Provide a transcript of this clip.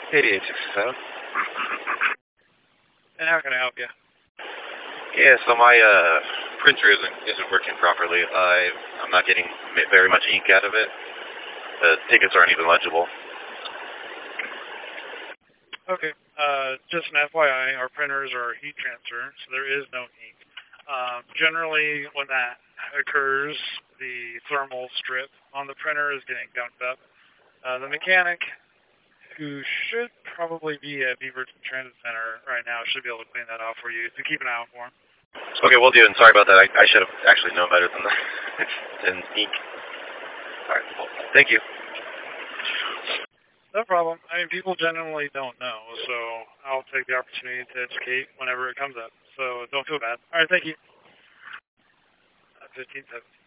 8867. And how can I help you? Yeah, so my printer isn't working properly. I'm not getting very much ink out of it. The tickets aren't even legible. Okay, just an FYI, our printers are heat transfer, so there is no ink. Generally, when that occurs, the thermal strip on the printer is getting gunked up. The mechanic, who should probably be at Beaverton Transit Center right now, should be able to clean that off for you, so keep an eye out for him. Okay, we'll do, and sorry about that. I should have actually known better than that. than ink. All right, well, thank you. No problem. I mean, people generally don't know, so I'll take the opportunity to educate whenever it comes up. So don't feel bad. All right, thank you. 1517.